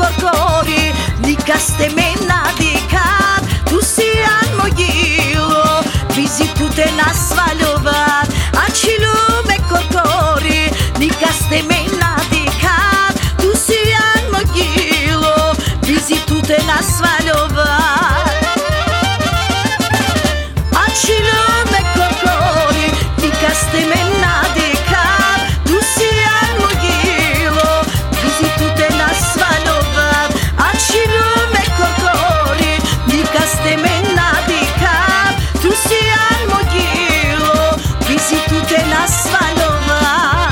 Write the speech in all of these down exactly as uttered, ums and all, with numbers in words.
corcori, ni castemena di car, tu si an mogilo, vizitute na svaljovat, a čilume corcori, ni castemena di car, tu si an mogilo, vizitute na svaljovat. A čilume corcori, ni castemena di car, tu si an mogilo, vizitute na svaljovat. A čilume corcori, ni castemena di car, tu si an mogilo, vizitute na svaljovat.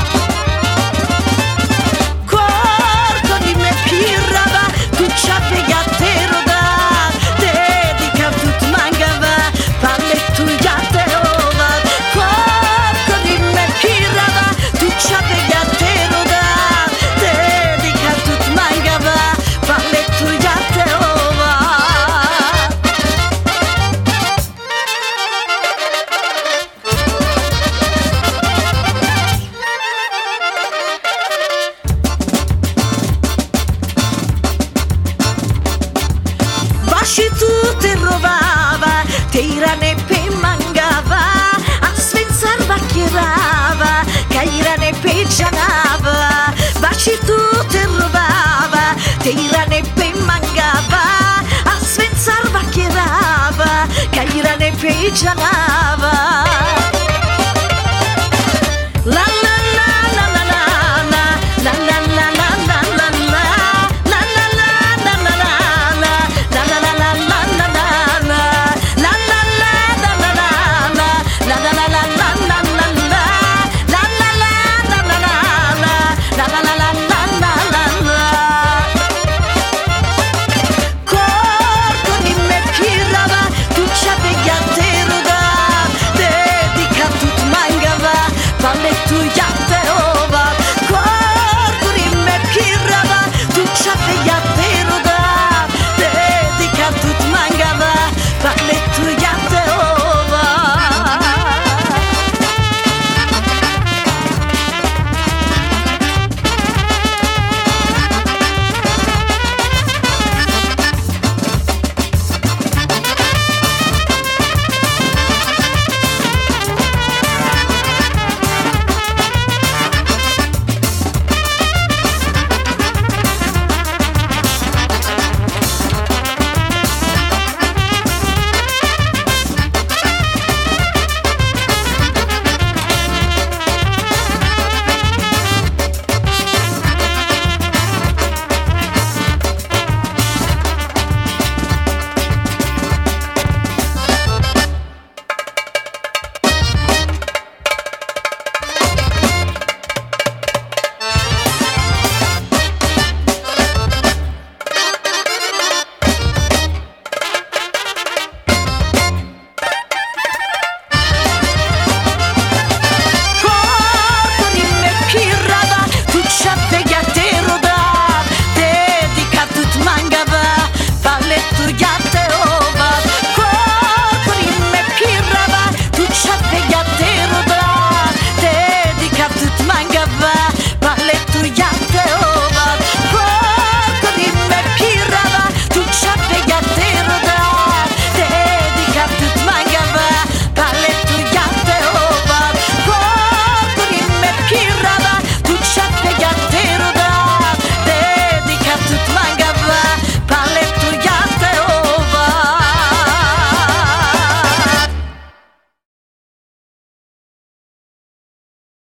Corcori me pirava, tu čapega te roda, dedica tut mangava, palle tu ja te ovat. Corcori me pirava, tu čapega te roda, dedica tut mangava, palle tu ja te ovat. Baci tu te rovava, te irane pe mangava, a svensar vacchierava, che irane pe gianava. Baci tu te rovava, te irane pe mangava, a svensar vacchierava, che irane pe gianava.